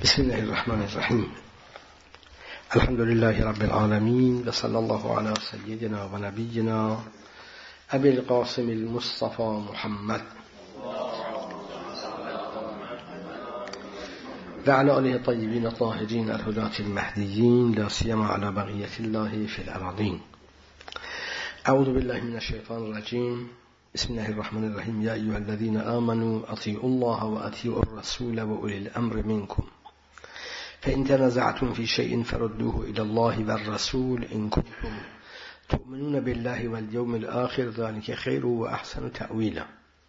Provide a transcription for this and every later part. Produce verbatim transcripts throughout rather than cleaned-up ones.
بسم الله الرحمن الرحيم. الحمد لله رب العالمين، وصلى الله على سيدنا ونبينا أبي القاسم المصطفى محمد وعلى آله الطيبين الطاهرين الهداة المهديين، لا سيما على بقية الله في الأراضين. أعوذ بالله من الشيطان الرجيم. بسم الله الرحمن الرحيم. يا أيها الذين آمنوا أطيعوا الله وأطيعوا الرسول وأولي الأمر منكم، فإن تنازعتم في شيء فردوه إلى الله والرسول إن كنتم تؤمنون بالله واليوم الآخر، ذلك خير وأحسن تأويلا.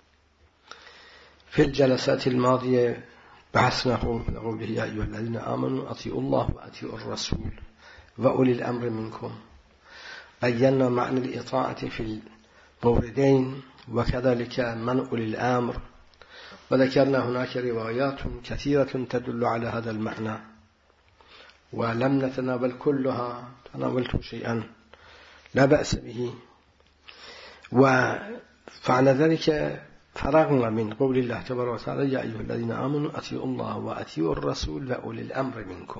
في الجلسات الماضية بحثنا قوله يا أيها الذين آمنوا أطيعوا الله وأطيعوا الرسول وأولي الأمر منكم. بينا معنى الإطاعة في الموردين وكذلك من أولي الأمر، وذكرنا هناك روايات كثيرة تدل على هذا المعنى، ولم نتناول كلها، تناولت شيئا لا بأس به. وفعل ذلك فرغنا من قول الله تبارك وتعالى يا أيها الذين آمنوا أطيعوا الله وأطيعوا الرسول وأولي الأمر منكم.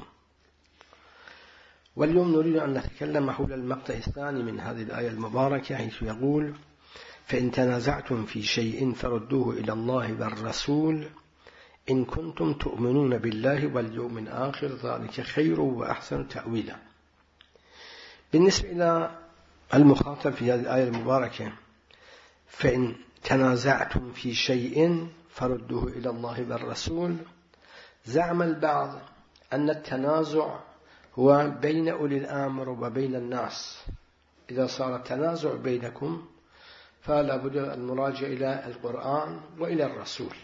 واليوم نريد أن نتكلم حول المقطع الثاني من هذه الآية المباركة، حيث يقول فإن تنازعتم في شيء فردوه إلى الله والرسول إن كنتم تؤمنون بالله واليوم الآخر، ذلك خير وأحسن تأويلا. بالنسبة إلى المخاطب في هذه الآية المباركة، فإن تنازعتم في شيء فردوه إلى الله والرسول، زعم البعض أن التنازع هو بين أولي الأمر وبين الناس. إذا صار التنازع بينكم فلا بد المراجعة إلى القرآن وإلى الرسول.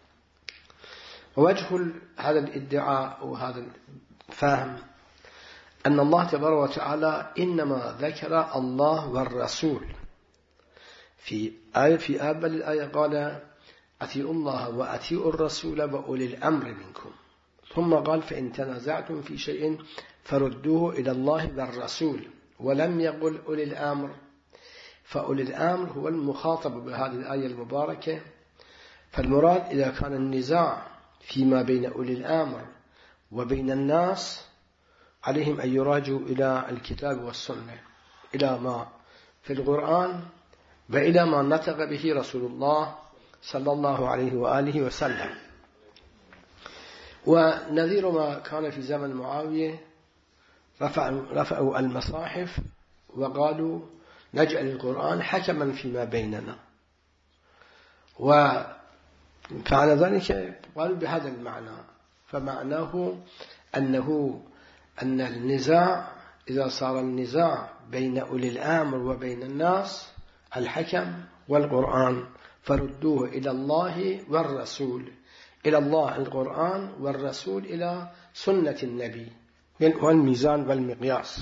ووجه هذا الادعاء وهذا الفهم أن الله تبارك وتعالى إنما ذكر الله والرسول في آية في أول الآية، قال أطيعوا الله وأطيعوا الرسول وأولي الأمر منكم، ثم قال فإن تنازعتم في شيء فردوه إلى الله والرسول، ولم يقل أولي الأمر. فأولي الأمر هو المخاطب بهذه الآية المباركة. فالمراد إذا كان النزاع فيما بين أولي الأمر وبين الناس، عليهم أن يراجعوا إلى الكتاب والسنة، إلى ما في القرآن وإلى ما نطق به رسول الله صلى الله عليه وآله وسلم. ونذير ما كان في زمن معاوية، رفعوا, رفعوا المصاحف وقالوا نجعل القرآن حكما فيما بيننا، وفعل ذلك قالوا بهذا المعنى. فمعناه أنه أن النزاع إذا صار النزاع بين أولي الأمر وبين الناس، الحكم والقرآن، فردوه إلى الله والرسول، إلى الله القرآن والرسول إلى سنة النبي، والميزان والمقياس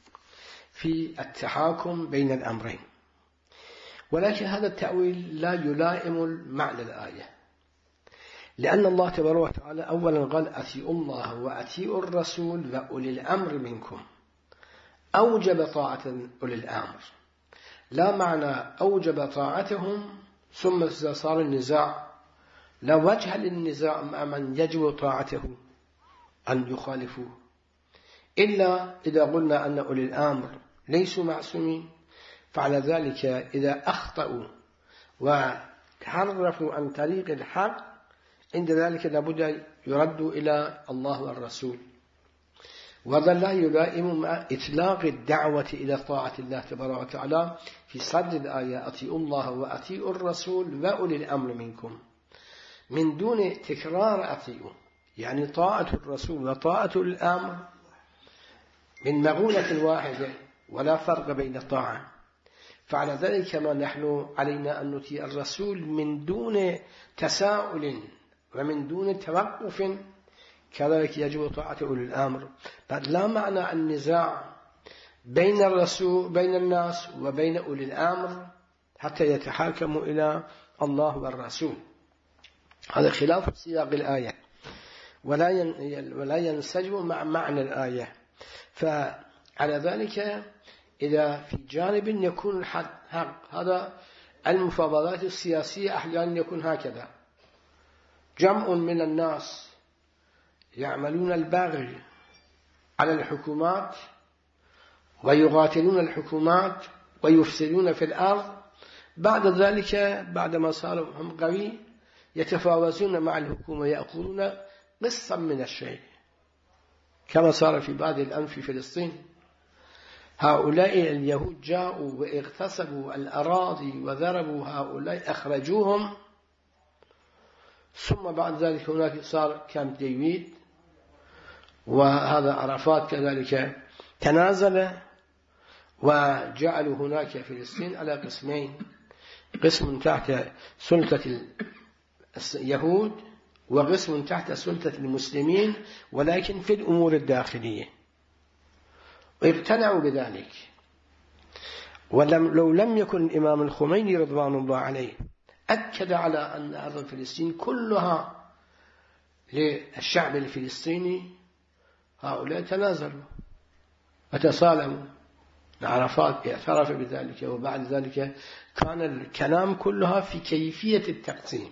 في التحاكم بين الأمرين. ولكن هذا التأويل لا يلائم معنى الآية، لأن الله تبارك وتعالى أولا قال أطيعوا الله وأطيعوا الرسول وأولي الأمر منكم، أوجب طاعة أولي الأمر، لا معنى أوجب طاعتهم ثم إذا صار النزاع لا وجه للنزاع مع من يجب طاعته أن يخالفوه، إلا إذا قلنا أن أولي الأمر ليسوا معصومين. فعلى ذلك إذا أخطأوا وتحرفوا عن طريق الحق، عند ذلك لابد يردوا إلى الله والرسول. وهذا لا يلائم مع إطلاق الدعوة إلى طاعة الله تبارك وتعالى في صدر الآية أطيعوا الله وأطيعوا الرسول وأولي الأمر منكم، من دون تكرار أطيعوا، يعني طاعة الرسول وطاعة الأمر من مغونة واحدة ولا فرق بين الطاعة. فعلى ذلك كما نحن علينا أن نطيع الرسول من دون تساؤل ومن دون توقف، كذلك يجب طاعة أولي الأمر. بل لا معنى النزاع بين الرسول بين الناس وبين أولي الأمر حتى يتحاكموا إلى الله والرسول. هذا خلاف سياق الآية ولا ولا ينسجم مع معنى الآية. فعلى ذلك إذا في جانب يكون الحق حق، هذا المفاوضات السياسية أحيانا يكون هكذا، جمع من الناس يعملون البغي على الحكومات ويقاتلون الحكومات ويفسدون في الأرض، بعد ذلك بعدما صاروا هم قوي يتفاوزون مع الحكومة، يأخذون قسطا من الشيء، كما صار في بعض الآن في فلسطين. هؤلاء اليهود جاءوا واغتصبوا الأراضي وضربوا هؤلاء، أخرجوهم، ثم بعد ذلك هناك صار كامب ديفيد، وهذا عرفات كذلك تنازل، وجعلوا هناك فلسطين على قسمين، قسم تحت سلطة اليهود وقسم تحت سلطة المسلمين، ولكن في الأمور الداخلية، واقتنعوا بذلك. ولو لم يكن الإمام الخميني رضوان الله عليه أكد على أن أرض فلسطين كلها للشعب الفلسطيني، هؤلاء تنازلوا وتصالموا. عرفات اعترف بذلك، وبعد ذلك كان الكلام كلها في كيفية التقسيم.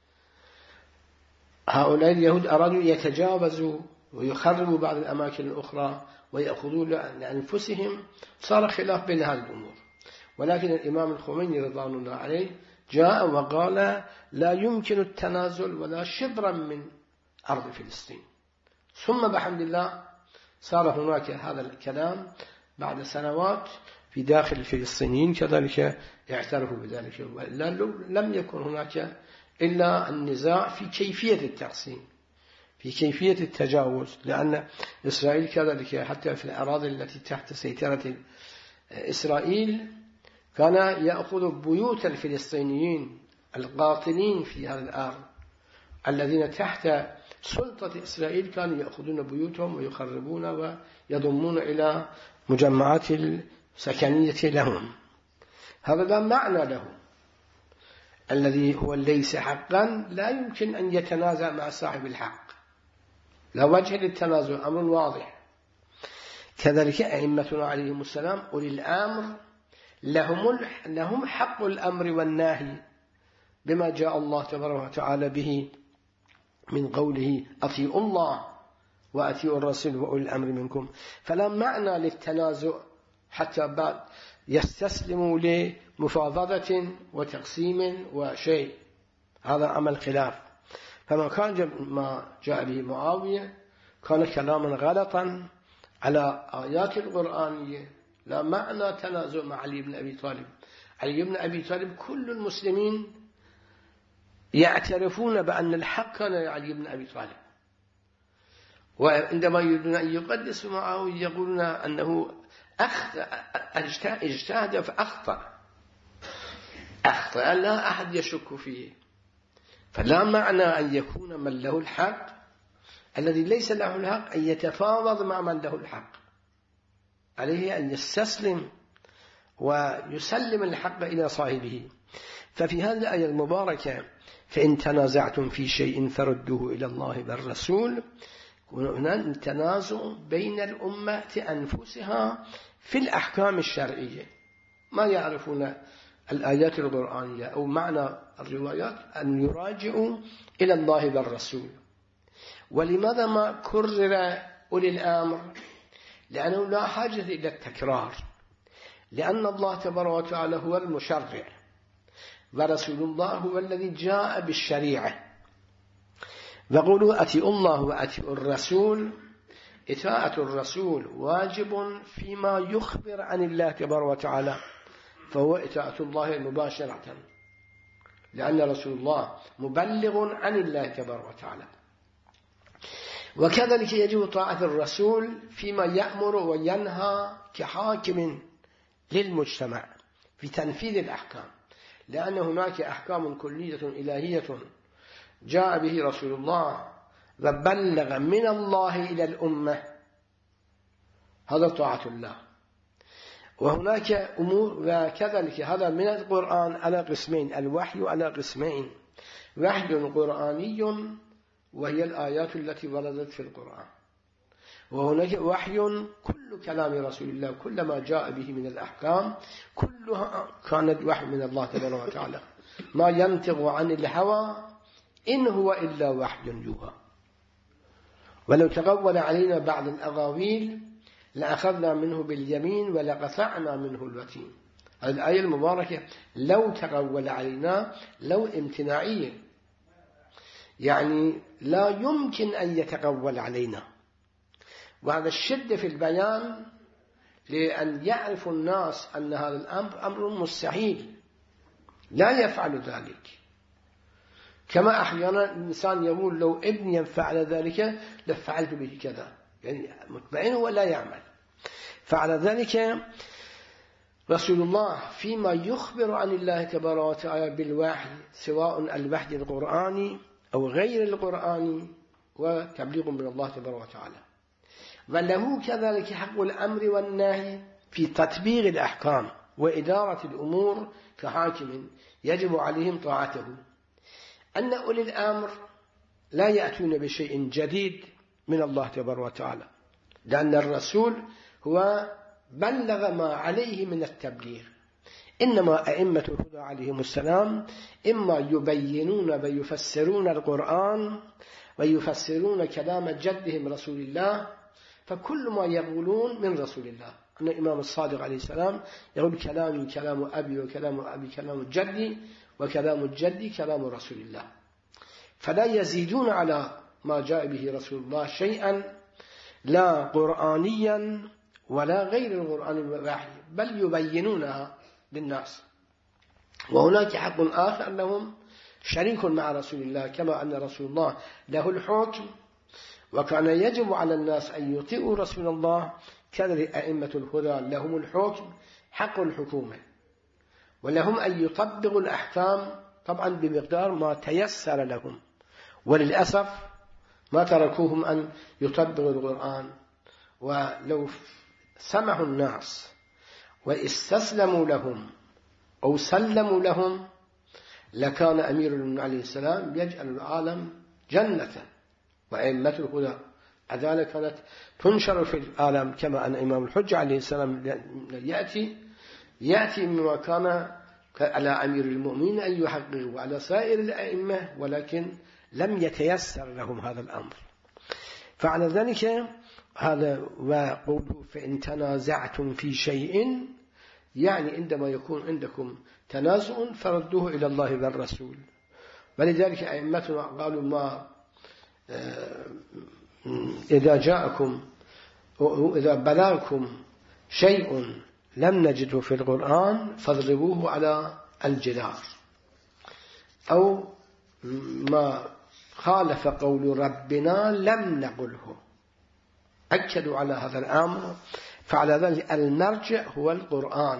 هؤلاء اليهود أرادوا يتجاوزوا ويخربوا بعض الأماكن الأخرى ويأخذوا لأنفسهم، صار خلاف بين هذه الأمور. ولكن الإمام الخميني رضوان الله عليه جاء وقال لا يمكن التنازل ولا شبرا من أرض فلسطين. ثم بحمد الله صار هناك هذا الكلام بعد سنوات في داخل الفلسطينيين كذلك اعترفوا بذلك، وإلا لم يكن هناك إلا النزاع في كيفية التقسيم، في كيفية التجاوز، لأن إسرائيل كذلك حتى في الأراضي التي تحت سيطرة إسرائيل كان يأخذ بيوت الفلسطينيين القاطنين في هذه الأرض الذين تحت سلطة إسرائيل، كانوا يأخذون بيوتهم ويخربون ويضمون إلى مجمعات السكنية لهم. هذا لا معنى له، الذي هو ليس حقا لا يمكن أن يتنازع مع صاحب الحق، لا وجه للتنازع، أمر واضح. كذلك أئمتنا عليهم السلام أولي الأمر لهم لهم حق الأمر والنهي بما جاء الله تبارك وتعالى به من قوله أطيعوا الله وأطيعوا الرسول وأولي الأمر منكم. فلا معنى للتنازع حتى بعد يستسلموا لمفاوضة وتقسيم وشيء، هذا عمل خلاف. فما كان ما جاء به معاوية كان كلاما غلطا على آيات القرآنية، لا معنى تنازع مع علي بن أبي طالب. علي بن أبي طالب كل المسلمين يعترفون بأن الحق كان علي بن أبي طالب، وعندما يريدون أن يقدسوا معه يقولون أنه اجتهد فأخطأ، أخطأ لا أحد يشك فيه. فلا معنى أن يكون من له الحق الذي ليس له الحق أن يتفاوض مع من له الحق، عليه أن يستسلم ويسلم الحق إلى صاحبه. ففي هذه الآية المباركة فإن تنازعتم في شيء فردوه إلى الله والرسول، هنا تنازع بين الأمة أنفسها في الأحكام الشرعية، ما يعرفون الآيات القرآنية أو معنى الروايات أن يراجعوا إلى الله والرسول. ولماذا ما كرر أولي الأمر؟ لأنه لا حاجة إلى التكرار، لأن الله تبارك وتعالى هو المشرع، ورسول الله هو الذي جاء بالشريعة. وقولوا أطيعوا الله وأطيعوا الرسول، إطاعة الرسول واجب فيما يخبر عن الله تبارك وتعالى، فهو إطاعة الله مباشرة، لأن رسول الله مبلغ عن الله تبارك وتعالى. وكذلك يجب طاعة الرسول فيما يأمر وينهى كحاكم للمجتمع في تنفيذ الأحكام، لأن هناك أحكام كلية إلهية جاء به رسول الله وبلغ من الله إلى الأمة، هذا طاعة الله. وهناك أمور وكذلك هذا من القرآن على قسمين، الوحي على قسمين، وحي قرآني وهي الآيات التي وردت في القرآن، وهناك وحي كل كلام رسول الله، كل ما جاء به من الأحكام كلها كانت وحي من الله تبارك وتعالى، ما ينطق عن الهوى إن هو إلا وحي يوحى. ولو تقول علينا بعض الأقاويل لأخذنا منه باليمين ولقطعنا منه الوتين. هذه الآية المباركة لو تقول علينا لو امتناعية، يعني لا يمكن أن يتقول علينا، وهذا الشدة في البيان لأن يعرف الناس أن هذا الأمر أمر مستحيل لا يفعل ذلك. كما أحيانا الإنسان يقول لو ابني فعل ذلك لفعلت به كذا، يعني مطمئن ولا يعمل. فعلى ذلك رسول الله فيما يخبر عن الله تبارك وتعالى بالوحي، سواء الوحي القرآني أو غير القرآني، وتبليغ من الله تبارك وتعالى، وله كذلك حق الأمر والنهي في تطبيق الأحكام وإدارة الأمور كحاكم يجب عليهم طاعته. أن أولي الأمر لا يأتون بشيء جديد من الله تبارك وتعالى، لأن الرسول هو بلغ ما عليه من التبليغ. إنما أئمة الهدى عليهم السلام إما يبينون ويفسرون القرآن ويفسرون كلام جدهم رسول الله، فكل ما يقولون من رسول الله. أن الإمام الصادق عليه السلام يقول كلامي كلام أبي وكلام أبي كلام جدي وكلام الجد كلام رسول الله، فلا يزيدون على ما جاء به رسول الله شيئا لا قرآنيا ولا غير القرآن الوحي، بل يبينونها للناس. وهناك حق آخر لهم شريك مع رسول الله، كما أن رسول الله له الحكم وكان يجب على الناس أن يطيعوا رسول الله، كذلك أئمة الهدى لهم الحكم حق الحكومة، ولهم أن يطبقوا الأحكام طبعا بمقدار ما تيسر لهم، وللأسف ما تركوهم أن يطبقوا القرآن. ولو سمحوا الناس واستسلموا لهم أو سلموا لهم لكان أمير المؤمنين عليه السلام يجعل العالم جنة، وأئمة الهدى عدالة كانت تنشر في العالم، كما أن إمام الحجة عليه السلام يأتي يأتي مما كان على أمير المؤمنين أن يحققوا وعلى سائر الأئمة، ولكن لم يتيسر لهم هذا الأمر. فعلى ذلك هذا وقوله فإن تنازعتم في شيء، يعني عندما يكون عندكم تنازع فردوه إلى الله والرسول. ولذلك أئمتنا قالوا ما إذا جاءكم إذا بلغكم شيء لم نجده في القرآن فاضربوه على الجدار، أو ما خالف قول ربنا لم نقله، أكدوا على هذا الأمر. فعلى ذلك المرجع هو القرآن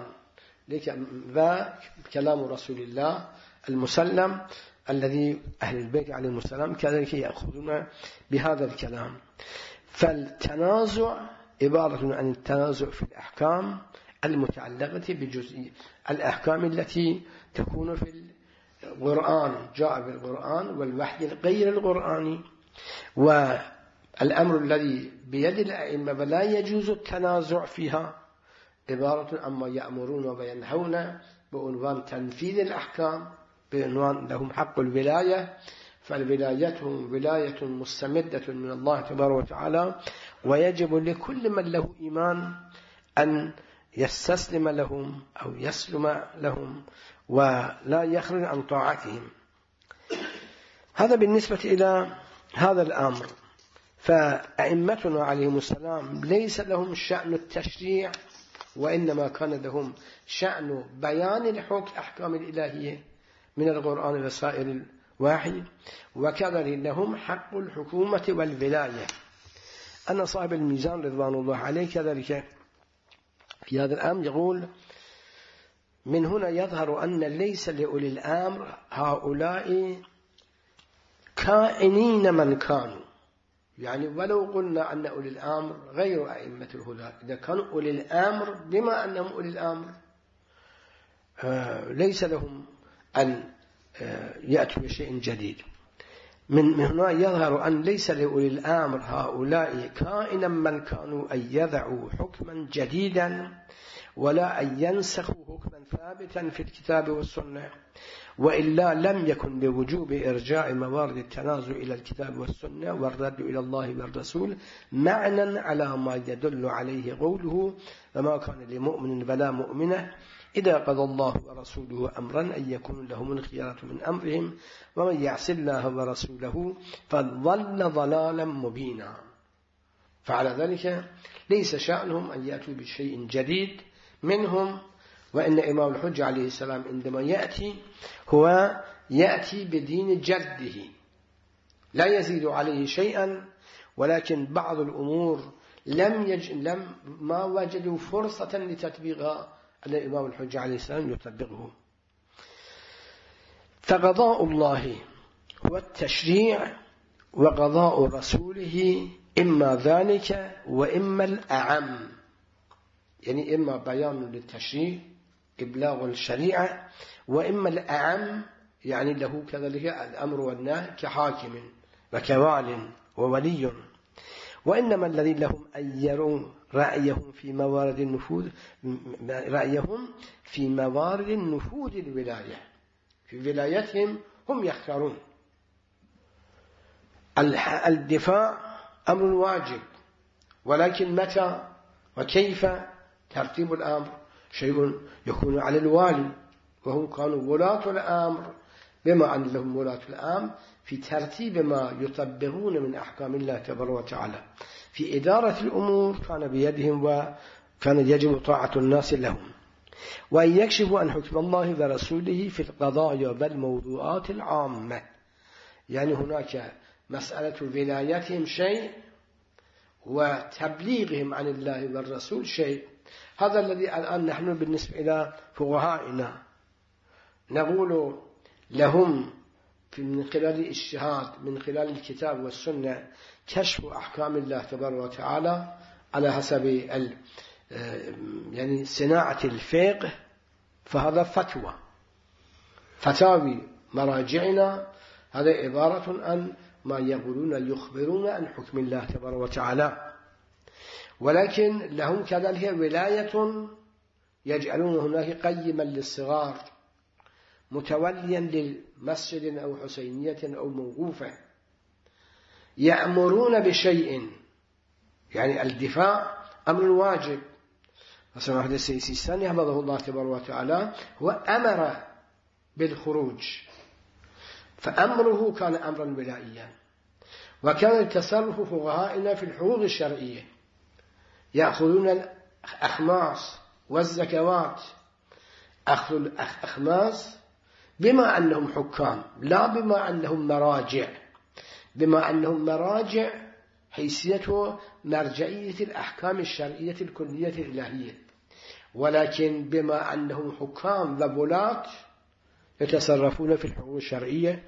وكلام رسول الله المسلم الذي أهل البيت عليهم السلام كذلك يأخذون بهذا الكلام. فالتنازع عبارة عن التنازع في الأحكام المتعلقة بجزئية الأحكام التي تكون في القرآن، جاء بالقرآن والوحي غير القرآني، والأمر الذي بيد الأئمة ولا يجوز التنازع فيها عبارة عما يأمرون وينهون بعنوان تنفيذ الأحكام، بعنوان لهم حق الولاية، فالولايتهم ولاية مستمدة من الله تبارك وتعالى، ويجب لكل من له إيمان أن يستسلم لهم أو يسلم لهم ولا يخرج عن طاعتهم. هذا بالنسبة إلى هذا الأمر. فأئمتنا عليهم السلام ليس لهم شأن التشريع، وإنما كان لهم شأن بيان الحكم أحكام الإلهية من القرآن وسائر الوحي، وكذلك لهم حق الحكومة والولاية. أن صاحب الميزان رضوان الله عليه كذلك في هذا الأمر يقول من هنا يظهر أن ليس لأولي الأمر هؤلاء كائنين من كانوا، يعني ولو قلنا أن أولي الأمر غير أئمة الهدى، إذا كانوا أولي الأمر بما أنهم أولي الأمر آه ليس لهم أن آه يأتوا بشيء جديد. من هنا يظهر أن ليس لأولي الأمر هؤلاء كائنا من كانوا أن يضعوا حكما جديدا ولا أن ينسخوا حكما ثابتا في الكتاب والسنة، وإلا لم يكن بوجوب إرجاع موارد التنازع إلى الكتاب والسنة والرد إلى الله والرسول معنى على ما يدل عليه قوله وما كان لمؤمن ولا مؤمنة إذا قضى الله ورسوله أمرا أن يكون لهم الخيارة من أمرهم ومن يعص الله ورسوله فضل ضلالا مبينا. فعلى ذلك ليس شأنهم أن يأتوا بشيء جديد منهم، وإن إمام الحجة عليه السلام عندما يأتي هو يأتي بدين جده لا يزيد عليه شيئا، ولكن بعض الأمور لم يج... لم ما وجدوا فرصة لتطبيقها الإمام الحجة عليه السلام يطبقه. فقضاء الله هو التشريع وقضاء رسوله إما ذلك وإما الأعم، يعني إما بيان للتشريع إبلاغ الشريعة، وإما الأعم يعني له كذلك الأمر والنهي كحاكم وكوال وولي. وإنما الذي لهم أن يروا رأيهم في موارد النفوذ رأيهم في موارد النفوذ الولاية، في ولايتهم هم يختارون. الدفاع أمر واجب، ولكن متى وكيف ترتيب الأمر شيء يكون على الوالي، وهم كانوا ولاة الأمر بما أن لهم ولاة الأمر في ترتيب ما يطبقون من أحكام الله تبارك وتعالى. في إدارة الأمور كان بيدهم وكان يجب طاعة الناس لهم، وأن يكشفوا عن حكم الله ورسوله في القضايا والموضوعات العامة. يعني هناك مسألة ولايتهم شيء وتبليغهم عن الله والرسول شيء. هذا الذي الآن نحن بالنسبة إلى فقهائنا نقول لهم من خلال الاجتهاد من خلال الكتاب والسنة كشف أحكام الله تبارك وتعالى على حسب يعني صناعة الفقه، فهذا فتوى فتاوي مراجعنا، هذا عبارة عن ما يقولون يخبرون عن حكم الله تبارك وتعالى. ولكن لهم كذلك ولاية يجعلون هناك قيما للصغار متوليا للمسجد أو حسينية أو موقوفة، يأمرون بشيء، يعني الدفاع أمر واجب. مثلا واحد السيستاني حفظه الله تبارك وتعالى هو أمر بالخروج، فأمره كان أمرا ولائيا. وكان تصرف فقهائنا في الحقوق الشرعية يأخذون الأخماس والزكوات، أخذ الأخماس بما أنهم حكام لا بما أنهم مراجع، بما أنهم مراجع حيثية مرجعية الأحكام الشرعية الكلية الإلهية، ولكن بما أنهم حكام وولاة يتصرفون في الحقوق الشرعية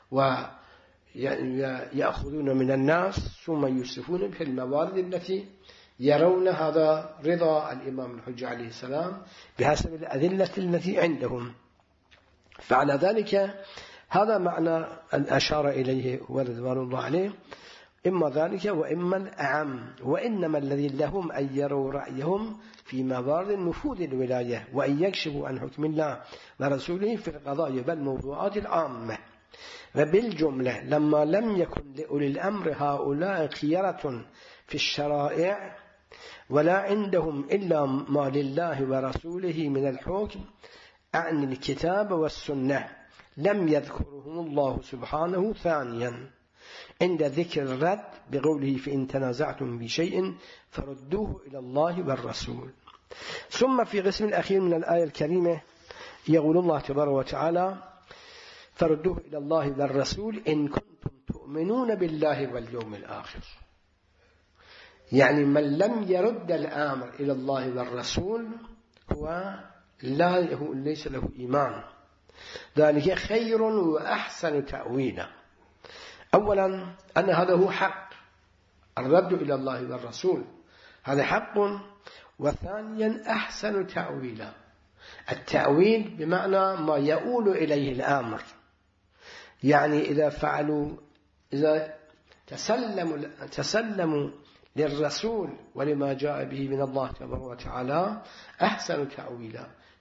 ويأخذون من الناس ثم يسرفون في الموارد التي يرون هذا رضا الإمام الحجة عليه السلام بحسب الأدلة التي عندهم. فعلى ذلك هذا معنى أن أشار إليه ورضوان الله عليه، إما ذلك وإما الأعم. وإنما الذي لهم أن يروا رأيهم في موارد نفوذ الولاية وأن يكشفوا عن حكم الله ورسوله في القضايا بالموضوعات العامة. وبالجملة لما لم يكن لأولي الأمر هؤلاء خيرة في الشرائع ولا عندهم إلا ما لله ورسوله من الحكم عن الكتاب والسنة، لم يذكرهم الله سبحانه ثانيا عند ذكر الرد بقوله فإن تنازعتم بشيء فردوه إلى الله والرسول. ثم في قسم الأخير من الآية الكريمة يقول الله تبارك وتعالى فردوه إلى الله والرسول إن كنتم تؤمنون بالله واليوم الآخر. يعني من لم يرد الأمر إلى الله والرسول هو لا ليس له إيمان، ذلك خير وأحسن تأويلا. أولا أن هذا هو حق، الرد إلى الله والرسول هذا حق. وثانيا أحسن تأويلا، التأويل بمعنى ما يؤول إليه الأمر، يعني إذا فعلوا إذا تسلموا تسلموا للرسول ولما جاء به من الله تبارك وتعالى أحسن تأويلا،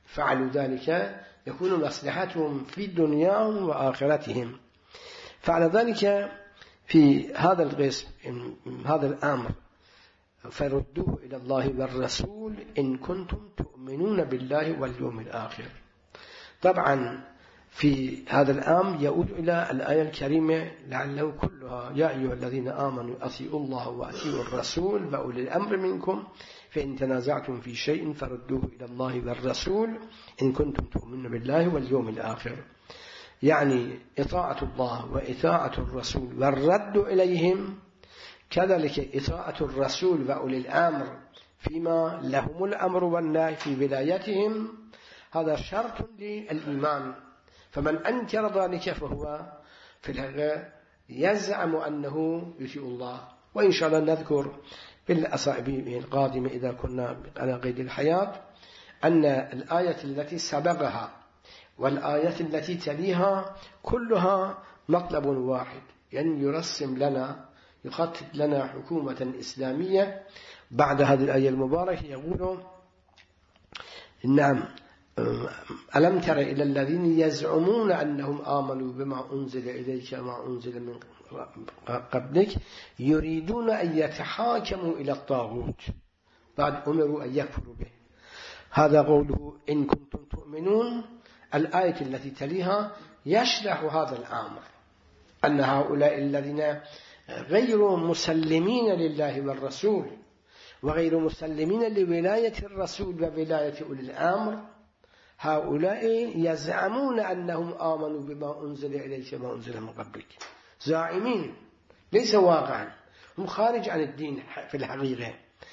فعلوا ذلك يكون مصلحتهم في دنياهم وآخرتهم. فعلى ذلك في هذا القسم هذا الأمر فردوه إلى الله والرسول إن كنتم تؤمنون بالله واليوم الآخر. طبعا في هذا الأمر يعود إلى الآية الكريمة لعله كلها يا أيها الذين آمنوا أطيعوا الله وأطيعوا الرسول وأولي الأمر منكم فإن تنازعتم في شيء فردوه إلى الله والرسول إن كنتم تؤمنون بالله واليوم الآخر. يعني إطاعة الله وإطاعة الرسول والرد إليهم، كذلك إطاعة الرسول وأولي الأمر فيما لهم الأمر والنهي في ولايتهم، هذا شرط للإيمان. فمن أنكر ذلك فهو في الحقيقة يزعم أنه يطيع الله. وإن شاء الله نذكر في الأسابيع القادمة إذا كنا على قيد الحياة أن الآية التي سبقها والآية التي تليها كلها مطلب واحد، يعني يرسم لنا يخطط لنا حكومة إسلامية بعد هذه الآية المباركة. يقول نعم ألم تر إلى الذين يزعمون أنهم آمنوا بما أنزل إليك وما أنزل من قبلك يريدون أن يتحاكموا إلى الطاغوت بعد أمروا أن يكفروا به. هذا قوله إن كنتم تؤمنون. الآية التي تليها يشرح هذا الأمر أن هؤلاء الذين غير مسلمين لله والرسول وغير مسلمين لولاية الرسول وولاية أولي الأمر، هؤلاء يزعمون أنهم آمنوا بما أنزل إليك وما أنزل من قبلك، زاعمين ليس واقعا، هم خارج عن الدين في الحقيقة.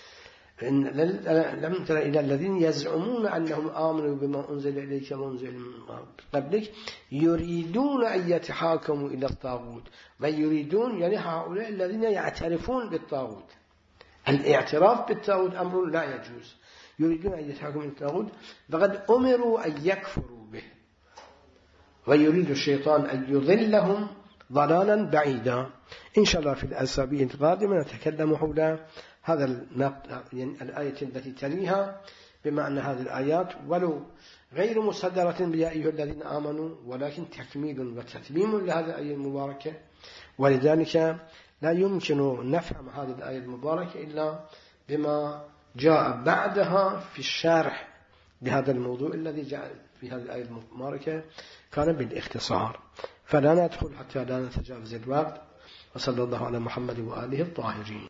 لم تر إلى الذين يزعمون أنهم آمنوا بما أنزل إليك وما أنزل من قبلك يريدون أن يتحاكموا إلى الطاغوت. ويريدون يعني هؤلاء الذين يعترفون بالطاغوت. الاعتراف بالطاغوت أمر لا يجوز. يريدون أن يتحاكموا إلى الطاغوت فقد أمروا أن يكفروا به، ويريد الشيطان أن يضلهم ضلالا بعيدا. إن شاء الله في الأسابيع القادمة نتكلم حول هذا يعني الآية التي تليها بمعنى هذه الآيات، ولو غير مصدرة بيا أيها الذين آمنوا، ولكن تكميل وتتميم لهذه الآية المباركة. ولذلك لا يمكن نفهم هذه الآية المباركة إلا بما جاء بعدها في الشرح بهذا الموضوع الذي جاء في هذه الآية المباركة كان بالاختصار، فلا ندخل حتى لا نتجاوز الوقت. وصلى الله على محمد وآله الطاهرين.